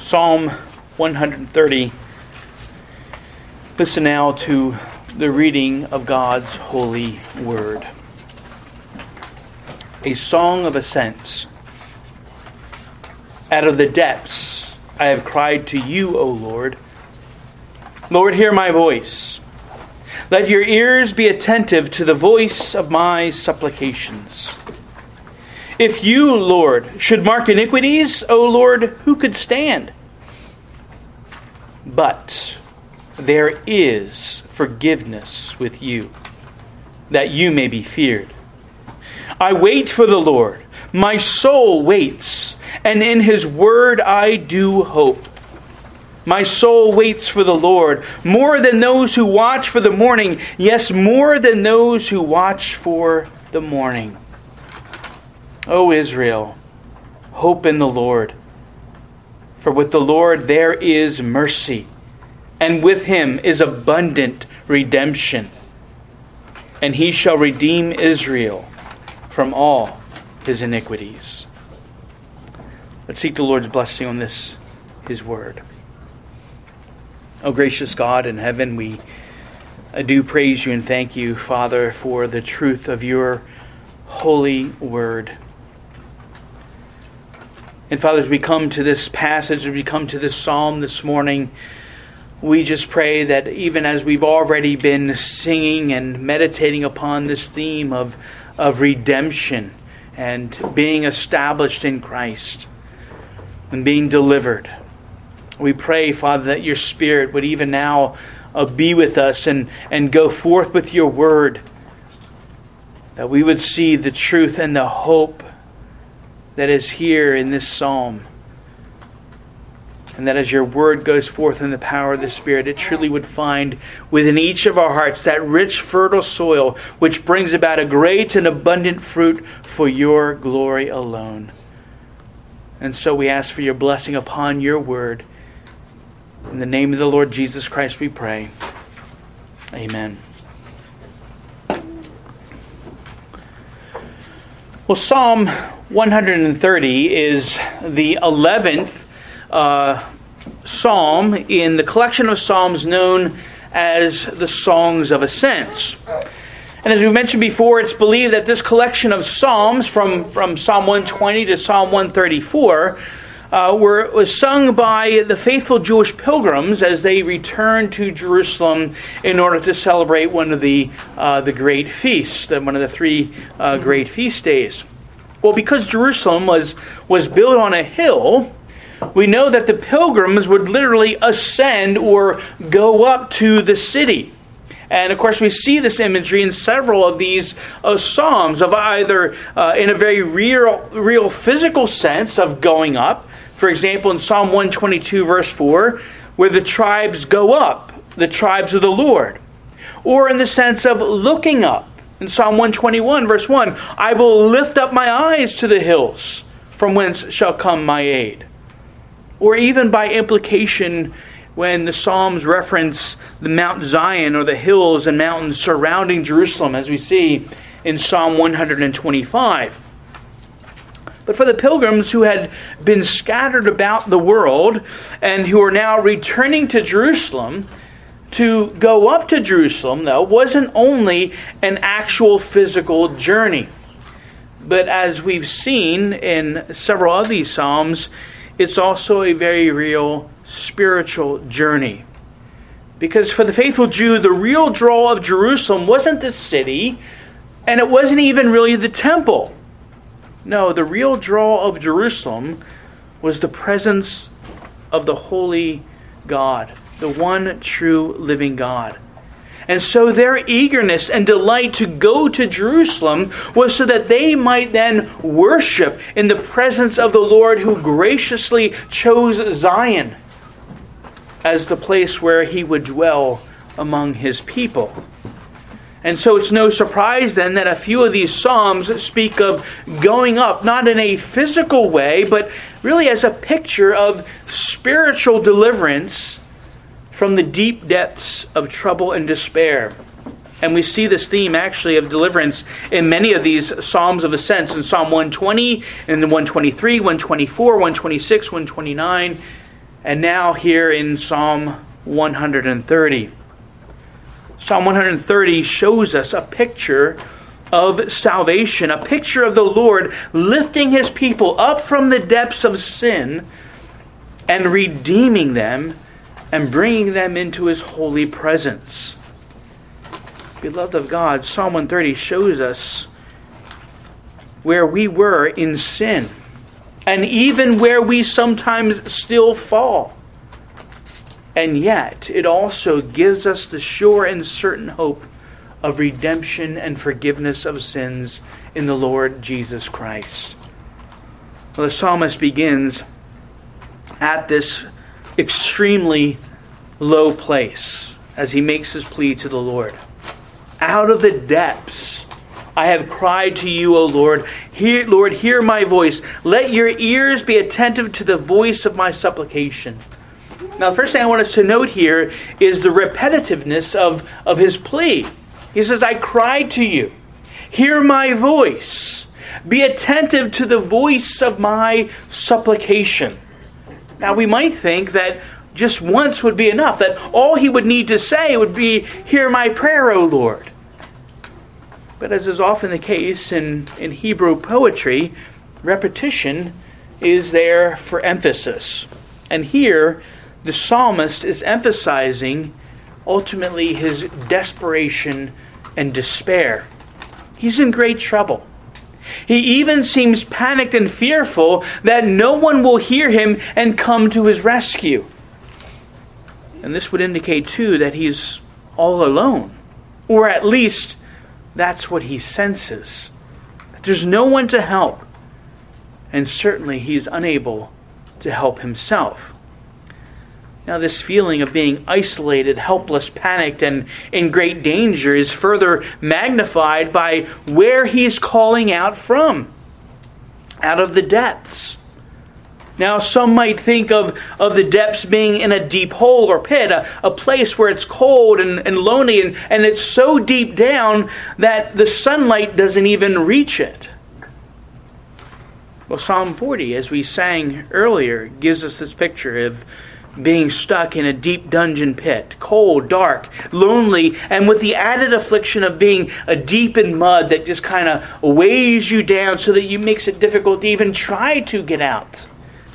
Psalm 130. Listen now to the reading of God's holy word. A song of ascents. Out of the depths I have cried to you, O Lord. Lord, hear my voice. Let your ears be attentive to the voice of my supplications. If you, Lord, should mark iniquities, O Lord, who could stand? But there is forgiveness with you, that you may be feared. I wait for the Lord. My soul waits, and in his word I do hope. My soul waits for the Lord, more than those who watch for the morning, yes, more than those who watch for the morning. O Israel, hope in the Lord. For with the Lord there is mercy, and with him is abundant redemption. And he shall redeem Israel from all his iniquities. Let's seek the Lord's blessing on this, his word. O gracious God in heaven, we do praise you and thank you, Father, for the truth of your holy word. And Father, as we come to this passage, as we come to this psalm this morning, we just pray that even as we've already been singing and meditating upon this theme of redemption and being established in Christ and being delivered, we pray, Father, that your Spirit would even now be with us and go forth with your word, that we would see the truth and the hope that is here in this psalm. And that as your word goes forth in the power of the Spirit, it truly would find within each of our hearts that rich, fertile soil which brings about a great and abundant fruit for your glory alone. And so we ask for your blessing upon your word. In the name of the Lord Jesus Christ we pray. Amen. Well, Psalm 130 is the 11th psalm in the collection of psalms known as the Songs of Ascents. And as we mentioned before, it's believed that this collection of psalms from Psalm 120 to Psalm 134 was sung by the faithful Jewish pilgrims as they returned to Jerusalem in order to celebrate one of the great feasts, one of the three great feast days. Well, because Jerusalem was built on a hill, we know that the pilgrims would literally ascend or go up to the city. And of course, we see this imagery in several of these psalms of either in a very real physical sense of going up. For example, in Psalm 122, verse 4, where the tribes go up, the tribes of the Lord. Or in the sense of looking up. In Psalm 121, verse 1, I will lift up my eyes to the hills, from whence shall come my aid. Or even by implication, when the Psalms reference the Mount Zion or the hills and mountains surrounding Jerusalem, as we see in Psalm 125. But for the pilgrims who had been scattered about the world and who are now returning to Jerusalem, to go up to Jerusalem, though, wasn't only an actual physical journey. But as we've seen in several of these psalms, it's also a very real spiritual journey. Because for the faithful Jew, the real draw of Jerusalem wasn't the city, and it wasn't even really the temple. No, the real draw of Jerusalem was the presence of the holy God, the one true living God. And so their eagerness and delight to go to Jerusalem was so that they might then worship in the presence of the Lord who graciously chose Zion as the place where he would dwell among his people. And so it's no surprise then that a few of these psalms speak of going up, not in a physical way, but really as a picture of spiritual deliverance from the deep depths of trouble and despair. And we see this theme actually of deliverance in many of these Psalms of Ascents, in Psalm 120, and 123, 124, 126, 129, And now here in Psalm 130. Psalm 130 shows us a picture of salvation, a picture of the Lord lifting His people up from the depths of sin and redeeming them and bringing them into His holy presence. Beloved of God, Psalm 130 shows us where we were in sin, and even where we sometimes still fall. And yet, it also gives us the sure and certain hope of redemption and forgiveness of sins in the Lord Jesus Christ. Well, the psalmist begins at this extremely low place as he makes his plea to the Lord. Out of the depths I have cried to you, O Lord. Lord, hear my voice. Let your ears be attentive to the voice of my supplication. Now, the first thing I want us to note here is the repetitiveness of his plea. He says, I cried to you. Hear my voice. Be attentive to the voice of my supplication. Now, we might think that just once would be enough, that all he would need to say would be, hear my prayer, O Lord. But as is often the case in Hebrew poetry, repetition is there for emphasis. And here, the psalmist is emphasizing ultimately his desperation and despair. He's in great trouble. He even seems panicked and fearful that no one will hear him and come to his rescue. And this would indicate too that he's all alone. Or at least that's what he senses. That there's no one to help. And certainly he's unable to help himself. Now, this feeling of being isolated, helpless, panicked, and in great danger is further magnified by where he's calling out from. Out of the depths. Now, some might think of the depths being in a deep hole or pit, a place where it's cold and lonely, and it's so deep down that the sunlight doesn't even reach it. Well, Psalm 40, as we sang earlier, gives us this picture of being stuck in a deep dungeon pit, cold, dark, lonely, and with the added affliction of being deep in mud that just kind of weighs you down so that it makes it difficult to even try to get out.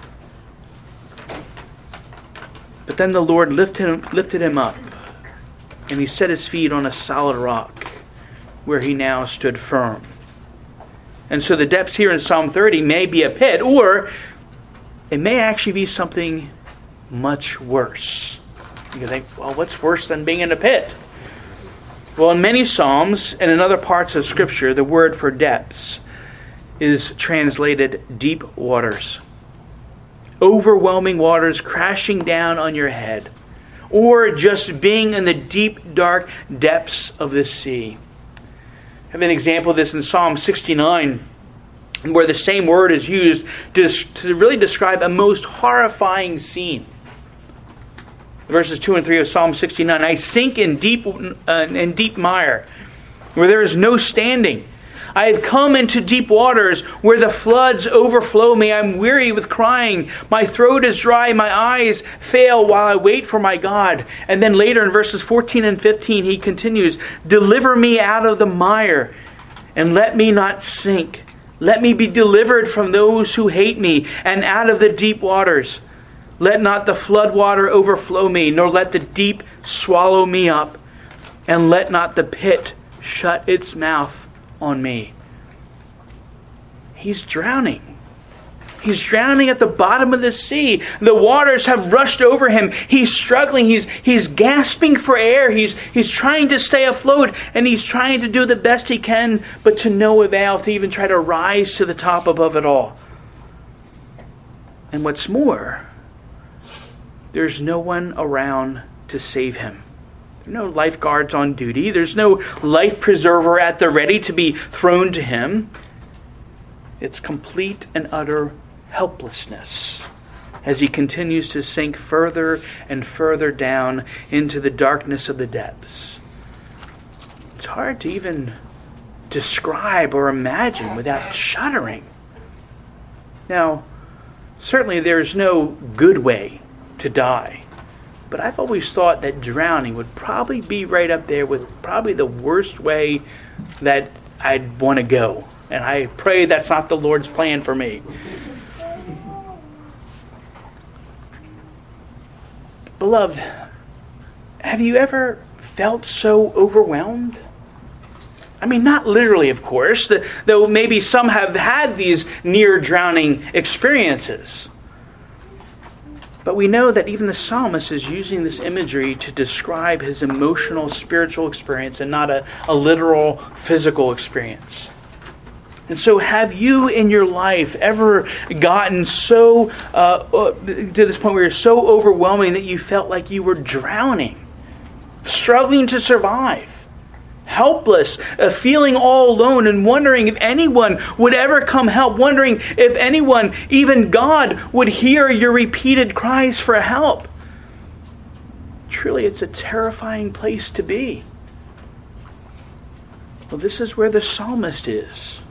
But then the Lord lifted him up, and he set his feet on a solid rock, where he now stood firm. And so the depths here in Psalm 30 may be a pit, or it may actually be something much worse. You think, well, what's worse than being in a pit? Well, in many Psalms and in other parts of Scripture, the word for depths is translated deep waters. Overwhelming waters crashing down on your head. Or just being in the deep, dark depths of the sea. I have an example of this in Psalm 69, where the same word is used to really describe a most horrifying scene. Verses 2 and 3 of Psalm 69, I sink in deep mire, where there is no standing. I have come into deep waters, where the floods overflow me. I'm weary with crying. My throat is dry. My eyes fail while I wait for my God. And then later in verses 14 and 15, he continues, deliver me out of the mire, and let me not sink. Let me be delivered from those who hate me, and out of the deep waters. Let not the flood water overflow me, nor let the deep swallow me up, and let not the pit shut its mouth on me. He's drowning. He's drowning at the bottom of the sea. The waters have rushed over him. He's struggling. He's gasping for air. He's trying to stay afloat, and he's trying to do the best he can, but to no avail to even try to rise to the top above it all. And what's more, there's no one around to save him. There are no lifeguards on duty. There's no life preserver at the ready to be thrown to him. It's complete and utter helplessness as he continues to sink further and further down into the darkness of the depths. It's hard to even describe or imagine without shuddering. Now, certainly there's no good way to die. But I've always thought that drowning would probably be right up there with probably the worst way that I'd want to go. And I pray that's not the Lord's plan for me. Beloved, have you ever felt so overwhelmed? I mean, not literally, of course, though maybe some have had these near-drowning experiences. But we know that even the psalmist is using this imagery to describe his emotional, spiritual experience and not a literal, physical experience. And so have you in your life ever gotten so to this point where you're so overwhelming that you felt like you were drowning, struggling to survive, helpless, feeling all alone and wondering if anyone would ever come help, wondering if anyone, even God, would hear your repeated cries for help? Truly, it's a terrifying place to be. Well, this is where the psalmist is.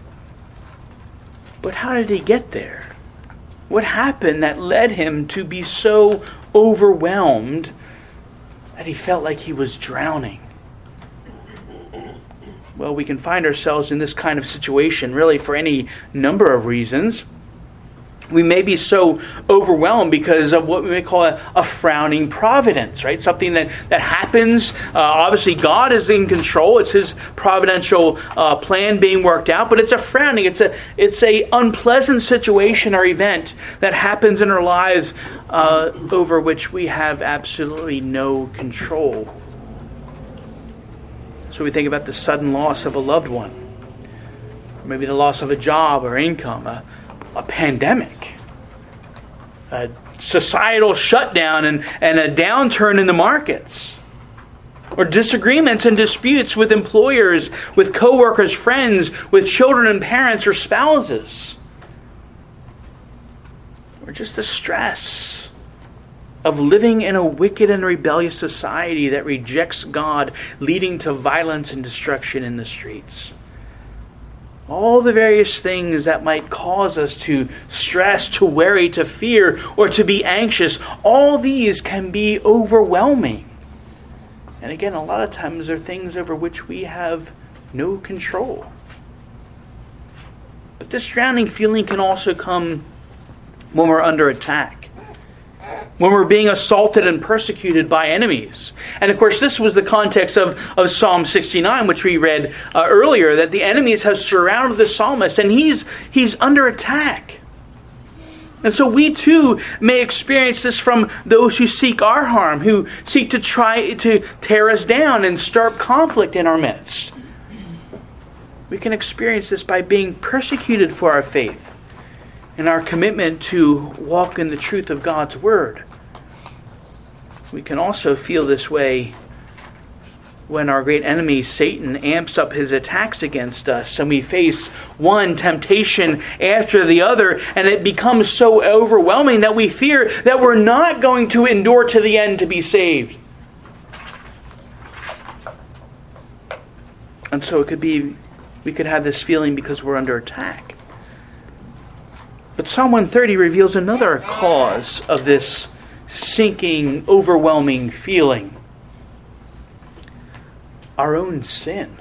But how did he get there? What happened that led him to be so overwhelmed that he felt like he was drowning? Well, we can find ourselves in this kind of situation really for any number of reasons. We may be so overwhelmed because of what we may call a frowning providence, right? Something that happens. Obviously, God is in control. It's His providential plan being worked out. But it's a frowning. It's a unpleasant situation or event that happens in our lives over which we have absolutely no control. So we think about the sudden loss of a loved one, or maybe the loss of a job or income, a pandemic, a societal shutdown and a downturn in the markets, or disagreements and disputes with employers, with coworkers, friends, with children and parents or spouses, or just the stress of living in a wicked and rebellious society that rejects God, leading to violence and destruction in the streets. All the various things that might cause us to stress, to worry, to fear, or to be anxious, all these can be overwhelming. And again, a lot of times they're things over which we have no control. But this drowning feeling can also come when we're under attack, when we're being assaulted and persecuted by enemies. And of course, this was the context of Psalm 69, which we read earlier, that the enemies have surrounded the psalmist and he's under attack. And so we too may experience this from those who seek our harm, who seek to try to tear us down and stir up conflict in our midst. We can experience this by being persecuted for our faith and our commitment to walk in the truth of God's Word. We can also feel this way when our great enemy, Satan, amps up his attacks against us and we face one temptation after the other, and it becomes so overwhelming that we fear that we're not going to endure to the end to be saved. And so we could have this feeling because we're under attack. But Psalm 130 reveals another cause of this sinking, overwhelming feeling. Our own sin.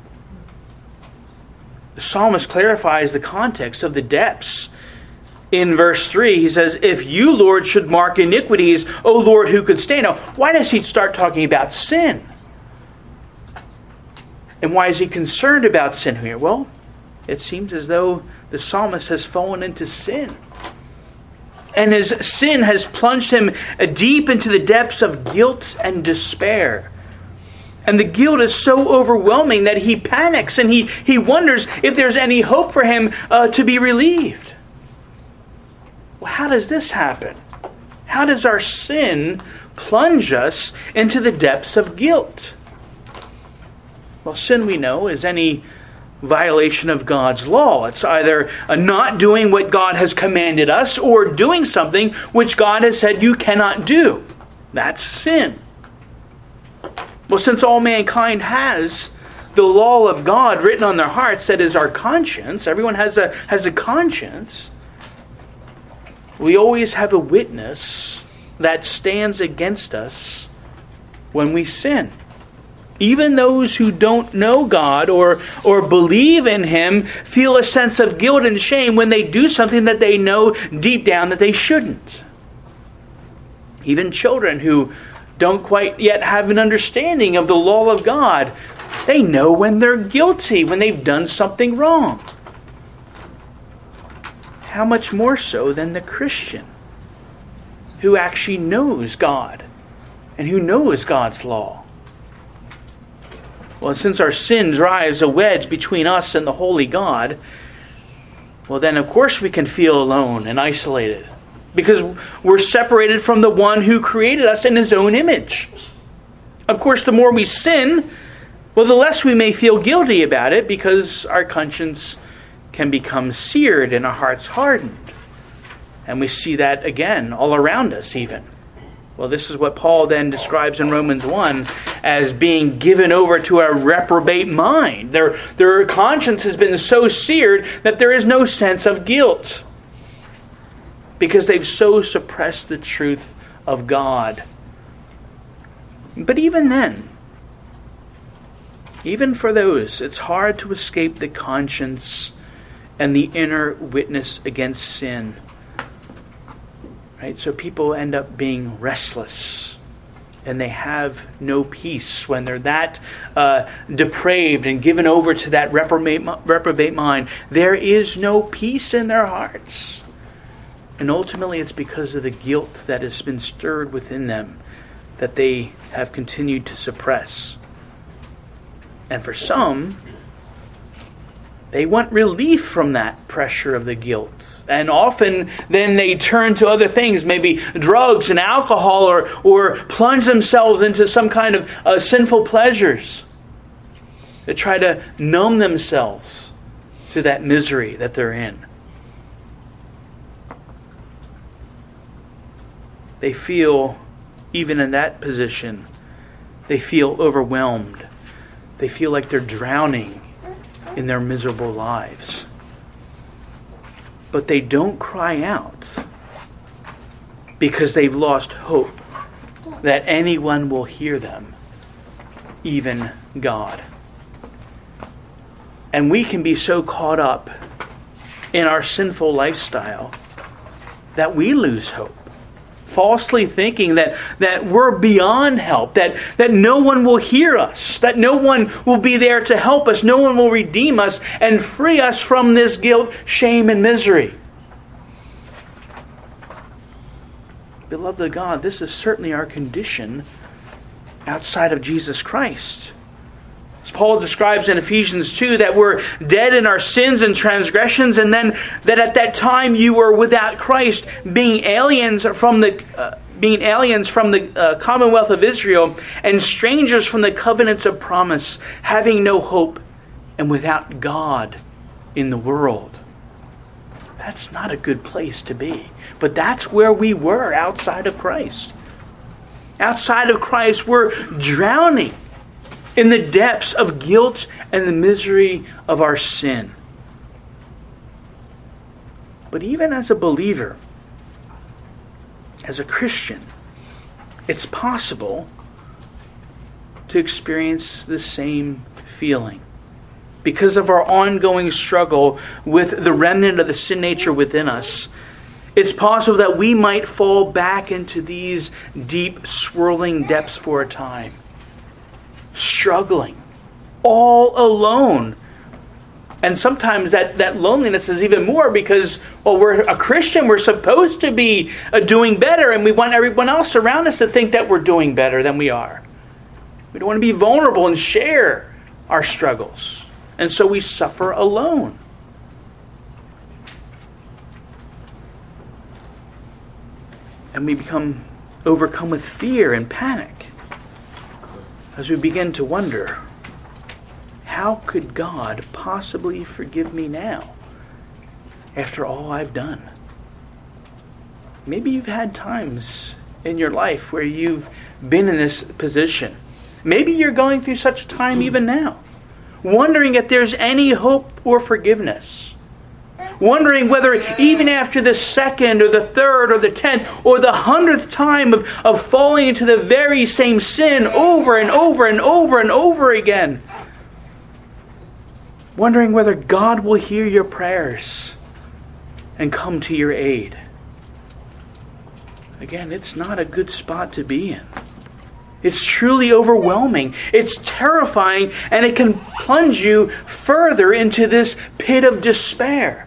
The psalmist clarifies the context of the depths. In verse 3, he says, "If you, Lord, should mark iniquities, O Lord, who could stand?" Now, why does he start talking about sin? And why is he concerned about sin here? Well, it seems as though the psalmist has fallen into sin. And his sin has plunged him deep into the depths of guilt and despair. And the guilt is so overwhelming that he panics and he wonders if there's any hope for him to be relieved. Well, how does this happen? How does our sin plunge us into the depths of guilt? Well, sin, we know, is any violation of God's law. It's either not doing what God has commanded us or doing something which God has said you cannot do. That's sin. Well, since all mankind has the law of God written on their hearts, that is our conscience, everyone has a conscience, we always have a witness that stands against us when we sin. Even those who don't know God or believe in Him feel a sense of guilt and shame when they do something that they know deep down that they shouldn't. Even children who don't quite yet have an understanding of the law of God, they know when they're guilty, when they've done something wrong. How much more so than the Christian who actually knows God and who knows God's law? Well, since our sin drives a wedge between us and the holy God, well then of course we can feel alone and isolated, because we're separated from the one who created us in His own image. Of course, the more we sin, well, the less we may feel guilty about it, because our conscience can become seared and our hearts hardened. And we see that again all around us even. Well, this is what Paul then describes in Romans 1 as being given over to a reprobate mind. Their conscience has been so seared that there is no sense of guilt, because they've so suppressed the truth of God. But even then, even for those, it's hard to escape the conscience and the inner witness against sin. Right? So people end up being restless, and they have no peace when they're that depraved and given over to that reprobate mind. There is no peace in their hearts. And ultimately it's because of the guilt that has been stirred within them that they have continued to suppress. And for some, they want relief from that pressure of the guilt. And often then they turn to other things, maybe drugs and alcohol, or plunge themselves into some kind of sinful pleasures to try to numb themselves to that misery that they're in. They feel, even in that position, they feel overwhelmed. They feel like they're drowning in their miserable lives. But they don't cry out because they've lost hope that anyone will hear them, even God. And we can be so caught up in our sinful lifestyle that we lose hope, falsely thinking that we're beyond help, that no one will hear us, that no one will be there to help us, no one will redeem us and free us from this guilt, shame, and misery. Beloved of God, this is certainly our condition outside of Jesus Christ. As Paul describes in Ephesians 2, that we're dead in our sins and transgressions, and then that at that time you were without Christ, being aliens from the commonwealth of Israel, and strangers from the covenants of promise, having no hope, and without God in the world. That's not a good place to be. But that's where we were outside of Christ. Outside of Christ, we're drowning in the depths of guilt and the misery of our sin. But even as a believer, as a Christian, it's possible to experience the same feeling. Because of our ongoing struggle with the remnant of the sin nature within us, it's possible that we might fall back into these deep, swirling depths for a time. Struggling, all alone. And sometimes that loneliness is even more because, well, we're a Christian, we're supposed to be doing better, and we want everyone else around us to think that we're doing better than we are. We don't want to be vulnerable and share our struggles. And so we suffer alone. And we become overcome with fear and panic as we begin to wonder, how could God possibly forgive me now after all I've done? Maybe you've had times in your life where you've been in this position. Maybe you're going through such a time even now, wondering if there's any hope or forgiveness. wondering whether even after the second or the third or the 10th or the 100th time of falling into the very same sin over and over and over and over again, wondering whether God will hear your prayers and come to your aid. Again, it's not a good spot to be in. It's truly overwhelming. It's terrifying, and it can plunge you further into this pit of despair.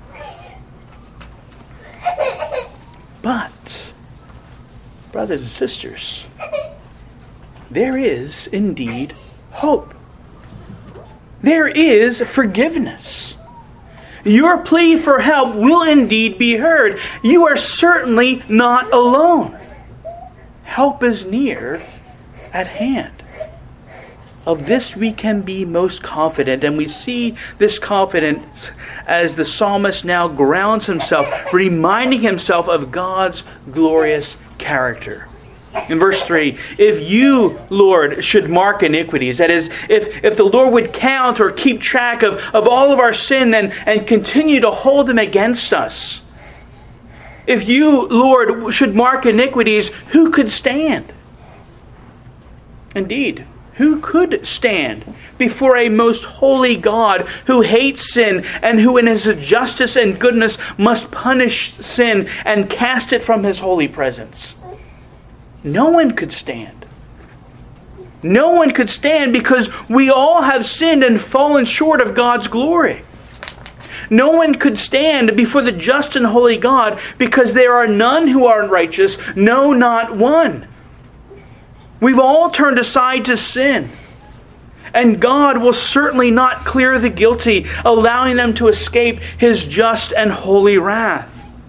But, brothers and sisters, there is indeed hope. There is forgiveness. Your plea for help will indeed be heard. You are certainly not alone. Help is near at hand. Of this we can be most confident, and we see this confidence as the psalmist now grounds himself, reminding himself of God's glorious character. In verse 3, if you, Lord, should mark iniquities, that is, if the Lord would count or keep track of all of our sin and continue to hold them against us, if you, Lord, should mark iniquities, who could stand? Indeed, who could stand before a most holy God who hates sin and who in his justice and goodness must punish sin and cast it from his holy presence? No one could stand. No one could stand because we all have sinned and fallen short of God's glory. No one could stand before the just and holy God because there are none who are righteous, no, not one. We've all turned aside to sin. And God will certainly not clear the guilty, allowing them to escape his just and holy wrath.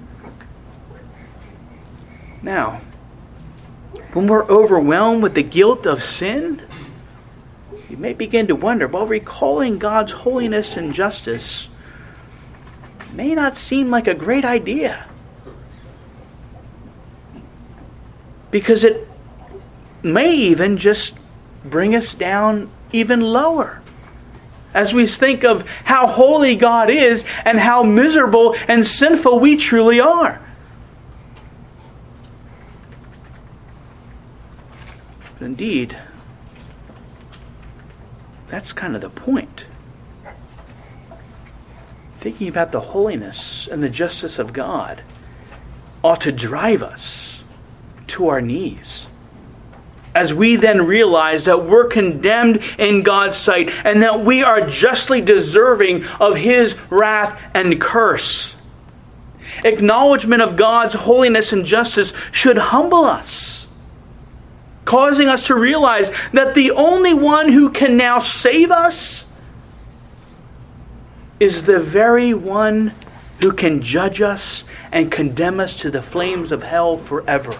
Now, when we're overwhelmed with the guilt of sin, you may begin to wonder, well, recalling God's holiness and justice may not seem like a great idea. Because it may even just bring us down even lower. As we think of how holy God is and how miserable and sinful we truly are. But indeed, that's kind of the point. Thinking about the holiness and the justice of God ought to drive us to our knees. As we then realize that we're condemned in God's sight and that we are justly deserving of his wrath and curse. Acknowledgement of God's holiness and justice should humble us, causing us to realize that the only one who can now save us is the very one who can judge us and condemn us to the flames of hell forever.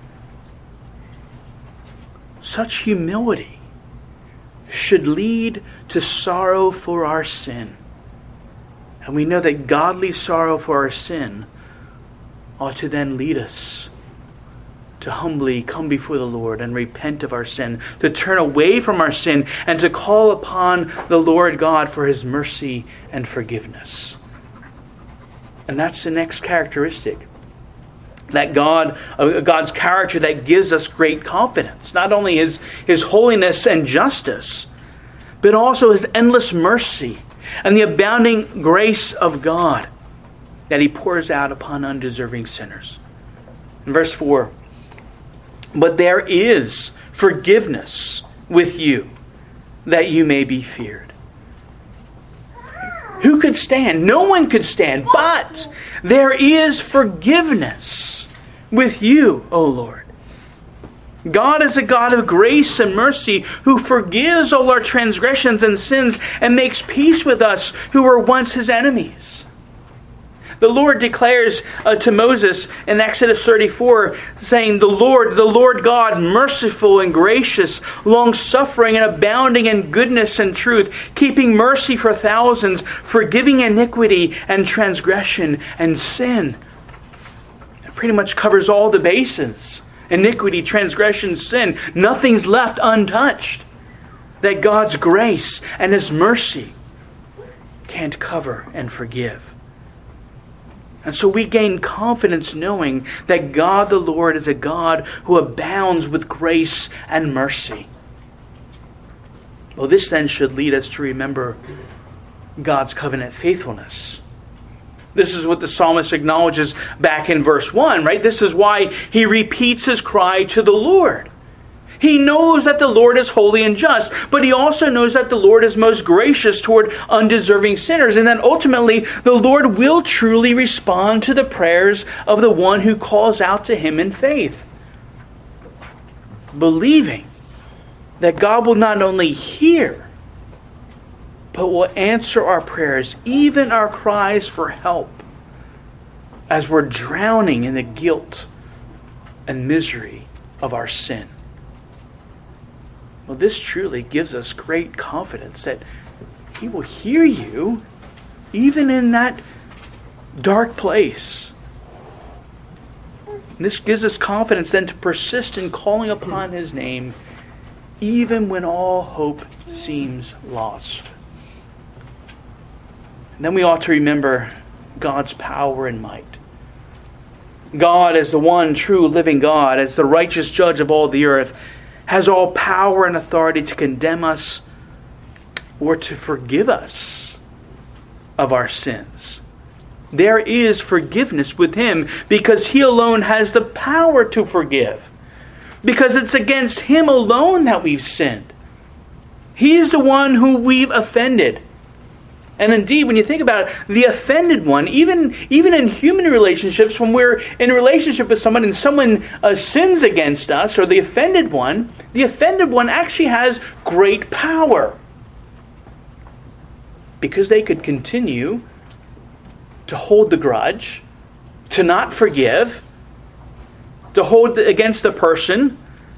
Such humility should lead to sorrow for our sin. And we know that godly sorrow for our sin ought to then lead us to humbly come before the Lord and repent of our sin, to turn away from our sin, and to call upon the Lord God for his mercy and forgiveness. And that's the next characteristic. That God's character that gives us great confidence. Not only his holiness and justice, but also his endless mercy and the abounding grace of God that he pours out upon undeserving sinners. In verse 4, but there is forgiveness with you, that you may be feared. Who could stand? No one could stand, but there is forgiveness with you, O Lord. God is a God of grace and mercy who forgives all our transgressions and sins and makes peace with us who were once his enemies. The Lord declares to Moses in Exodus 34, saying, the Lord God, merciful and gracious, long-suffering and abounding in goodness and truth, keeping mercy for thousands, forgiving iniquity and transgression and sin. It pretty much covers all the bases. Iniquity, transgression, sin. Nothing's left untouched that God's grace and his mercy can't cover and forgive. And so we gain confidence knowing that God the Lord is a God who abounds with grace and mercy. Well, this then should lead us to remember God's covenant faithfulness. This is what the psalmist acknowledges back in verse 1, right? This is why he repeats his cry to the Lord. He knows that the Lord is holy and just, but he also knows that the Lord is most gracious toward undeserving sinners, and that ultimately the Lord will truly respond to the prayers of the one who calls out to him in faith. Believing that God will not only hear, but will answer our prayers, even our cries for help, as we're drowning in the guilt and misery of our sin. Well, this truly gives us great confidence that He will hear you even in that dark place. And this gives us confidence then to persist in calling upon His name even when all hope seems lost. And then we ought to remember God's power and might. God, as the one true living God, as the righteous judge of all the earth, has all power and authority to condemn us or to forgive us of our sins. There is forgiveness with Him because He alone has the power to forgive. Because it's against Him alone that we've sinned. He is the one who we've offended. And indeed, when you think about it, the offended one, even in human relationships, when we're in a relationship with someone and someone sins against us, or the offended one actually has great power. Because they could continue to hold the grudge, to not forgive, to hold against the person,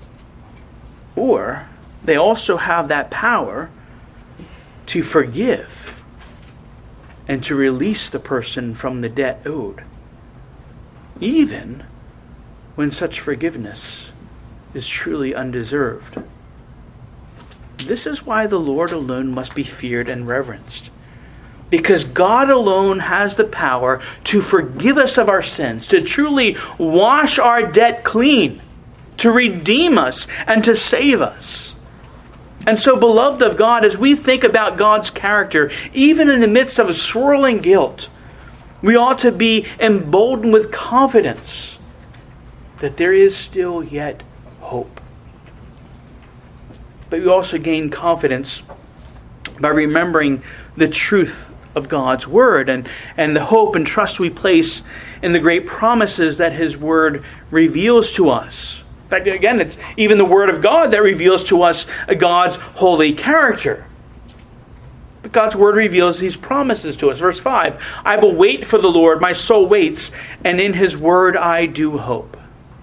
or they also have that power to forgive and to release the person from the debt owed, even when such forgiveness is truly undeserved. This is why the Lord alone must be feared and reverenced. Because God alone has the power to forgive us of our sins, to truly wash our debt clean, to redeem us, and to save us. And so, beloved of God, as we think about God's character, even in the midst of a swirling guilt, we ought to be emboldened with confidence that there is still yet hope. But we also gain confidence by remembering the truth of God's Word and the hope and trust we place in the great promises that His Word reveals to us. In fact, again, it's even the Word of God that reveals to us God's holy character. But God's Word reveals these promises to us. Verse 5, I will wait for the Lord, my soul waits, and in His Word I do hope.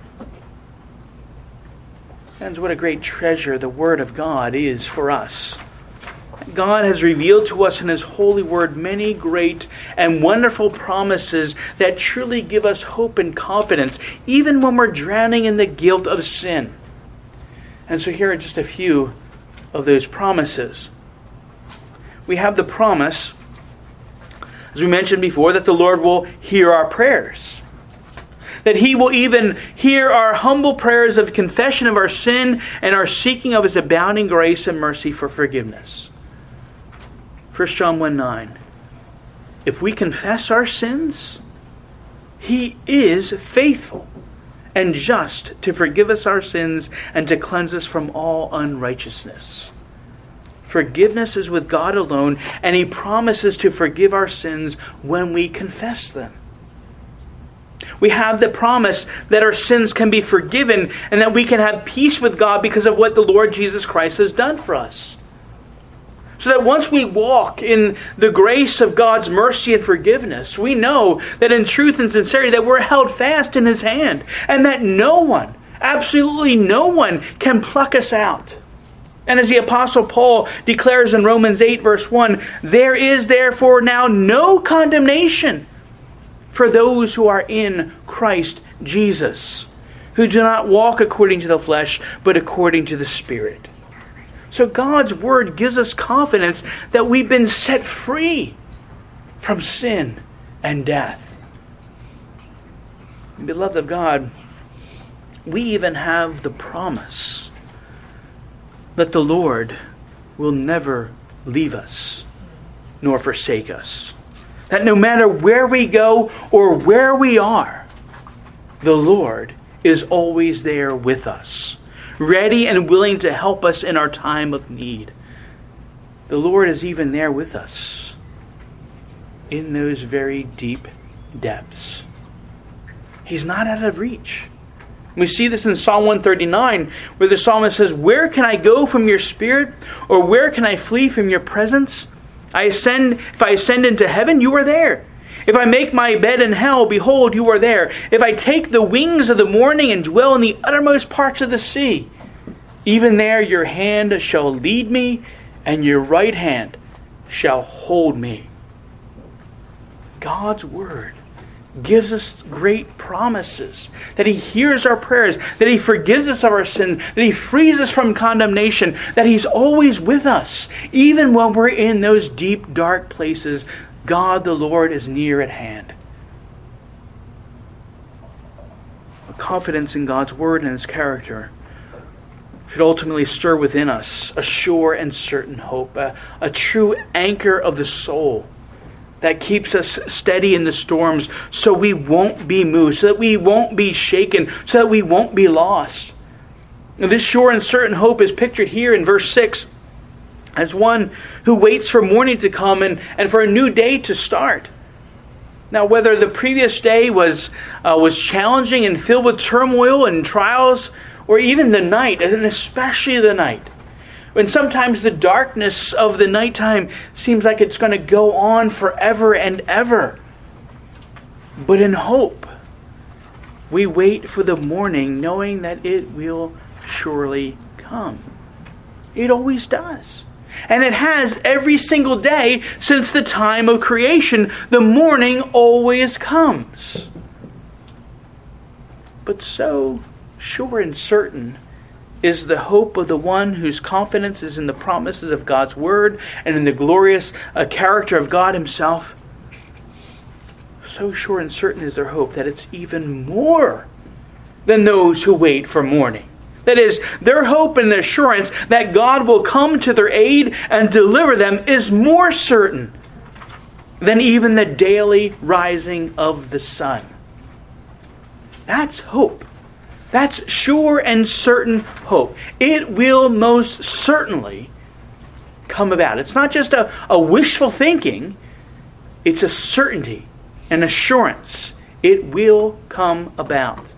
Friends, what a great treasure the Word of God is for us. God has revealed to us in His holy word many great and wonderful promises that truly give us hope and confidence, even when we're drowning in the guilt of sin. And so here are just a few of those promises. We have the promise, as we mentioned before, that the Lord will hear our prayers. That He will even hear our humble prayers of confession of our sin and our seeking of His abounding grace and mercy for forgiveness. 1 John 1:9. If we confess our sins, He is faithful and just to forgive us our sins and to cleanse us from all unrighteousness. Forgiveness is with God alone, and He promises to forgive our sins when we confess them. We have the promise that our sins can be forgiven and that we can have peace with God because of what the Lord Jesus Christ has done for us. So that once we walk in the grace of God's mercy and forgiveness, we know that in truth and sincerity that we're held fast in His hand and that no one, absolutely no one, can pluck us out. And as the Apostle Paul declares in Romans 8 verse 1, there is therefore now no condemnation for those who are in Christ Jesus, who do not walk according to the flesh, but according to the Spirit. So God's Word gives us confidence that we've been set free from sin and death. Beloved of God, we even have the promise that the Lord will never leave us nor forsake us. That no matter where we go or where we are, the Lord is always there with us, ready and willing to help us in our time of need. The Lord is even there with us in those very deep depths. He's not out of reach. We see this in Psalm 139, where the psalmist says, "Where can I go from your spirit? Or where can I flee from your presence? If I ascend into heaven, you are there. If I make my bed in hell, behold, you are there. If I take the wings of the morning and dwell in the uttermost parts of the sea, even there your hand shall lead me, and your right hand shall hold me." God's Word gives us great promises, that He hears our prayers, that He forgives us of our sins, that He frees us from condemnation, that He's always with us. Even when we're in those deep, dark places, God the Lord is near at hand. A confidence in God's Word and His character should ultimately stir within us a sure and certain hope, a true anchor of the soul that keeps us steady in the storms, so we won't be moved, so that we won't be shaken, so that we won't be lost. Now, this sure and certain hope is pictured here in verse 6 as one who waits for morning to come and for a new day to start. Now, whether the previous day was challenging and filled with turmoil and trials, or even the night, and especially the night, when sometimes the darkness of the nighttime seems like it's going to go on forever and ever. But in hope, we wait for the morning, knowing that it will surely come. It always does. And it has every single day since the time of creation. The morning always comes. But so sure and certain is the hope of the one whose confidence is in the promises of God's Word and in the glorious character of God Himself. So sure and certain is their hope that it's even more than those who wait for morning. That is, their hope and assurance that God will come to their aid and deliver them is more certain than even the daily rising of the sun. That's hope. That's sure and certain hope. It will most certainly come about. It's not just a wishful thinking. It's a certainty, an assurance. It will come about.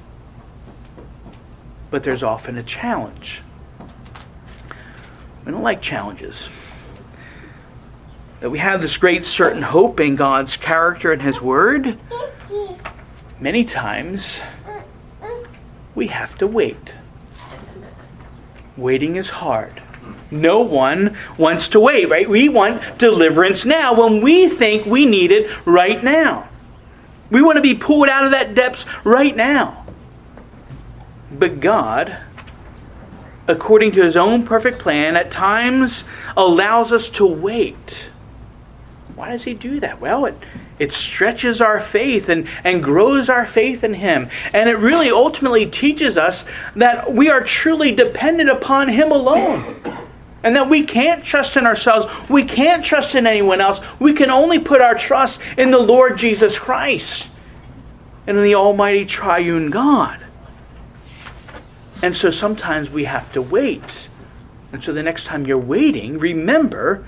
But there's often a challenge. We don't like challenges. That we have this great certain hope in God's character and His Word. Many times we have to wait. Waiting is hard. No one wants to wait, right? We want deliverance now when we think we need it right now. We want to be pulled out of that depths right now. But God, according to His own perfect plan, at times allows us to wait. Why does He do that? Well, it stretches our faith and grows our faith in Him. And it really ultimately teaches us that we are truly dependent upon Him alone. And that we can't trust in ourselves. We can't trust in anyone else. We can only put our trust in the Lord Jesus Christ and in the Almighty Triune God. And so sometimes we have to wait. And so the next time you're waiting, remember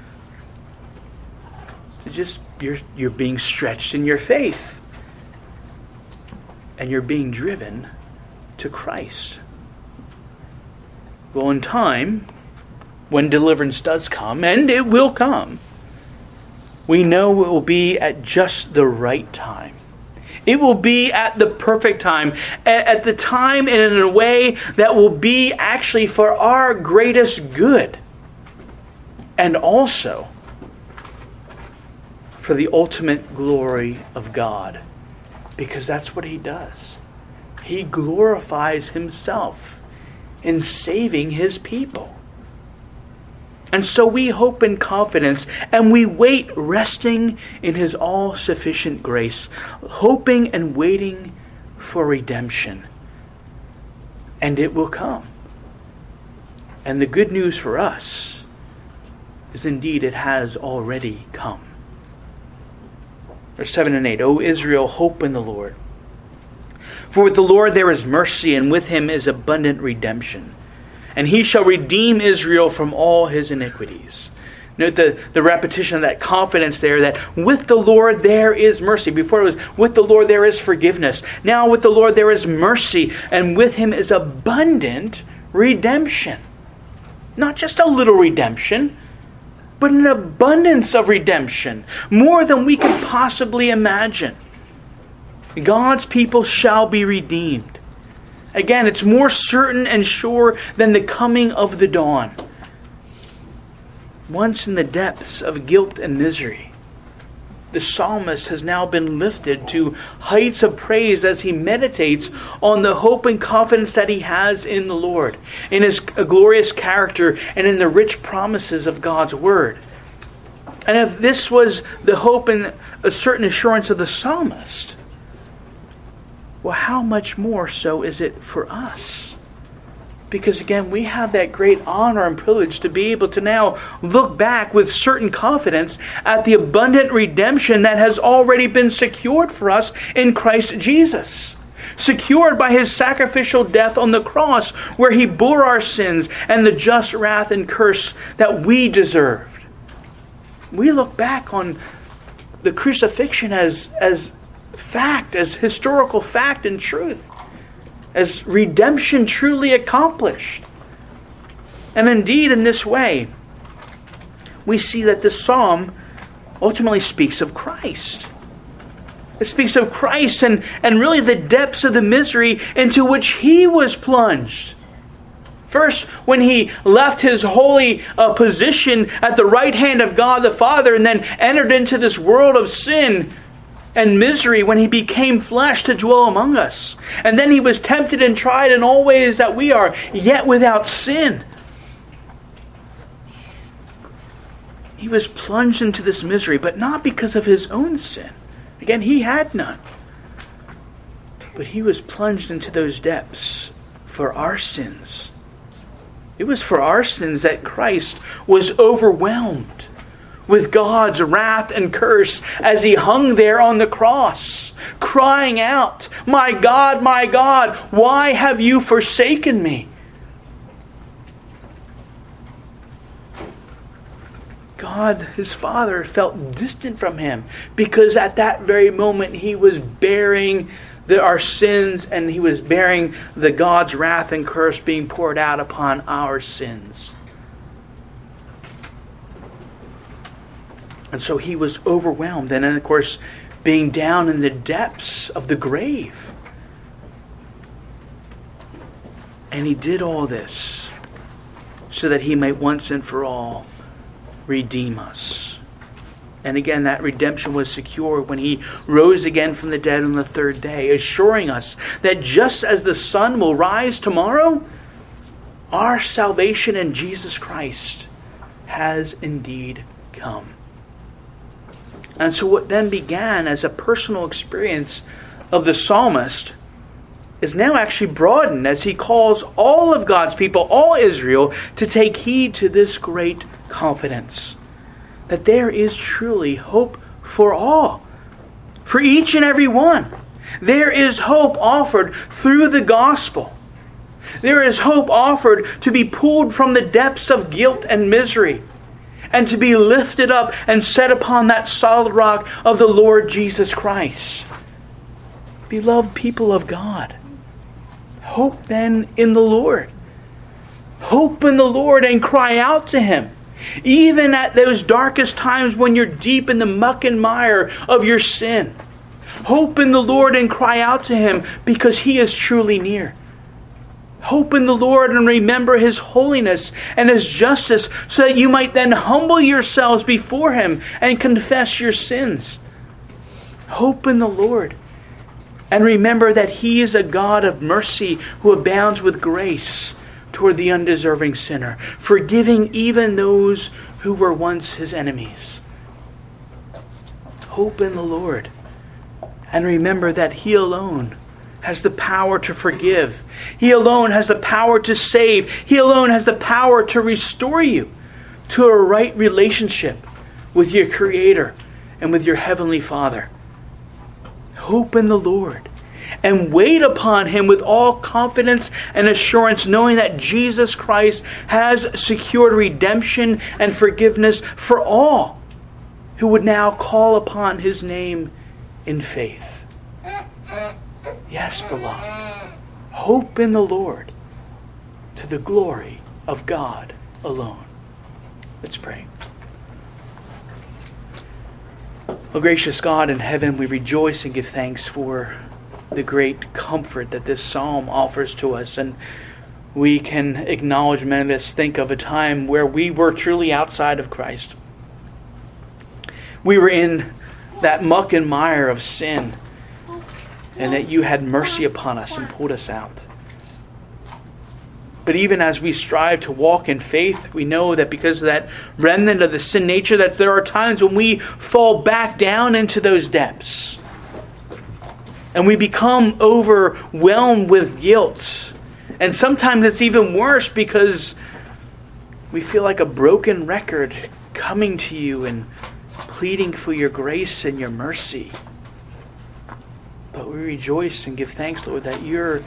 you're being stretched in your faith. And you're being driven to Christ. Well, in time, when deliverance does come, and it will come, we know it will be at just the right time. It will be at the perfect time, at the time and in a way that will be actually for our greatest good. And also for the ultimate glory of God. Because that's what He does. He glorifies Himself in saving His people. And so we hope in confidence, and we wait resting in His all-sufficient grace, hoping and waiting for redemption. And it will come. And the good news for us is indeed it has already come. Verse 7 and 8. O Israel, hope in the Lord. For with the Lord there is mercy, and with him is abundant redemption. And he shall redeem Israel from all his iniquities. Note the repetition of that confidence there, that with the Lord there is mercy. Before it was with the Lord there is forgiveness. Now with the Lord there is mercy, and with him is abundant redemption. Not just a little redemption, but an abundance of redemption. More than we could possibly imagine. God's people shall be redeemed. Again, it's more certain and sure than the coming of the dawn. Once in the depths of guilt and misery, the psalmist has now been lifted to heights of praise as he meditates on the hope and confidence that he has in the Lord, in his glorious character, and in the rich promises of God's word. And if this was the hope and a certain assurance of the psalmist, well, how much more so is it for us? Because again, we have that great honor and privilege to be able to now look back with certain confidence at the abundant redemption that has already been secured for us in Christ Jesus. Secured by his sacrificial death on the cross, where he bore our sins and the just wrath and curse that we deserved. We look back on the crucifixion as fact, as historical fact and truth. As redemption truly accomplished. And indeed, in this way, we see that this psalm ultimately speaks of Christ. It speaks of Christ and really the depths of the misery into which he was plunged. First, when he left his holy position at the right hand of God the Father and then entered into this world of sin and misery when he became flesh to dwell among us. And then he was tempted and tried in all ways that we are, yet without sin. He was plunged into this misery, but not because of his own sin. Again, he had none. But he was plunged into those depths for our sins. It was for our sins that Christ was overwhelmed with God's wrath and curse as he hung there on the cross, crying out, my God, why have you forsaken me?" God, his Father, felt distant from him because at that very moment he was bearing our sins and he was bearing the God's wrath and curse being poured out upon our sins. And so he was overwhelmed. And then, of course, being down in the depths of the grave. And he did all this so that he might once and for all redeem us. And again, that redemption was secured when he rose again from the dead on the third day, assuring us that just as the sun will rise tomorrow, our salvation in Jesus Christ has indeed come. And so what then began as a personal experience of the psalmist is now actually broadened as he calls all of God's people, all Israel, to take heed to this great confidence. That there is truly hope for all. For each and every one. There is hope offered through the gospel. There is hope offered to be pulled from the depths of guilt and misery, and to be lifted up and set upon that solid rock of the Lord Jesus Christ. Beloved people of God, hope then in the Lord. Hope in the Lord and cry out to him. Even at those darkest times when you're deep in the muck and mire of your sin. Hope in the Lord and cry out to him because he is truly near. Hope in the Lord and remember his holiness and his justice so that you might then humble yourselves before him and confess your sins. Hope in the Lord and remember that he is a God of mercy who abounds with grace toward the undeserving sinner, forgiving even those who were once his enemies. Hope in the Lord and remember that he alone has the power to forgive. He alone has the power to save. He alone has the power to restore you to a right relationship with your Creator and with your Heavenly Father. Hope in the Lord and wait upon Him with all confidence and assurance, knowing that Jesus Christ has secured redemption and forgiveness for all who would now call upon His name in faith. Yes, beloved, hope in the Lord to the glory of God alone. Let's pray. Oh, gracious God in heaven, we rejoice and give thanks for the great comfort that this psalm offers to us. And we can acknowledge, many of us think of a time where we were truly outside of Christ. We were in that muck and mire of sin, and that you had mercy upon us and pulled us out. But even as we strive to walk in faith, we know that because of that remnant of the sin nature, that there are times when we fall back down into those depths. And we become overwhelmed with guilt. And sometimes it's even worse because we feel like a broken record coming to you and pleading for your grace and your mercy. But we rejoice and give thanks, Lord, that your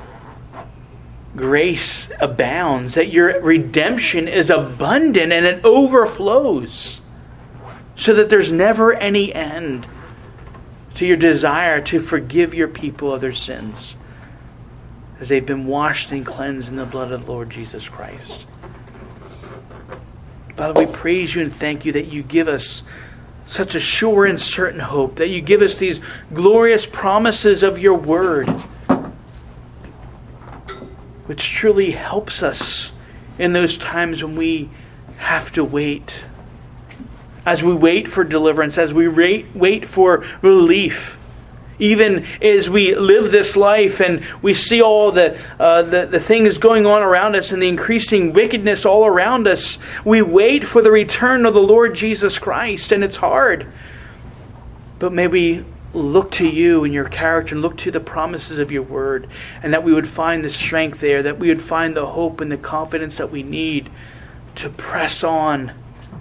grace abounds, that your redemption is abundant and it overflows, so that there's never any end to your desire to forgive your people of their sins, as they've been washed and cleansed in the blood of the Lord Jesus Christ. Father, we praise you and thank you that you give us such a sure and certain hope, that you give us these glorious promises of your word, which truly helps us in those times when we have to wait. As we wait for deliverance, as we wait for relief, even as we live this life and we see all the things going on around us and the increasing wickedness all around us, we wait for the return of the Lord Jesus Christ, and it's hard. But may we look to you and your character and look to the promises of your word, and that we would find the strength there, that we would find the hope and the confidence that we need to press on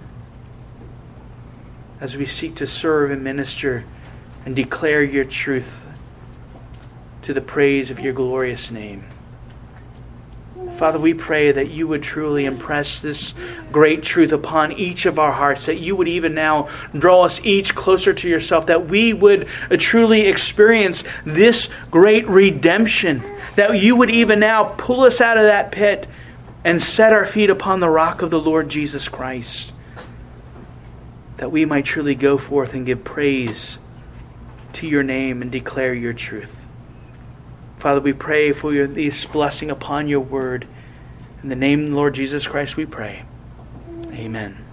as we seek to serve and minister and declare your truth to the praise of your glorious name. Father, we pray that you would truly impress this great truth upon each of our hearts, that you would even now draw us each closer to yourself, that we would truly experience this great redemption, that you would even now pull us out of that pit and set our feet upon the rock of the Lord Jesus Christ, that we might truly go forth and give praise to your name and declare your truth. Father, we pray for this blessing upon your word. In the name of the Lord Jesus Christ we pray. Amen.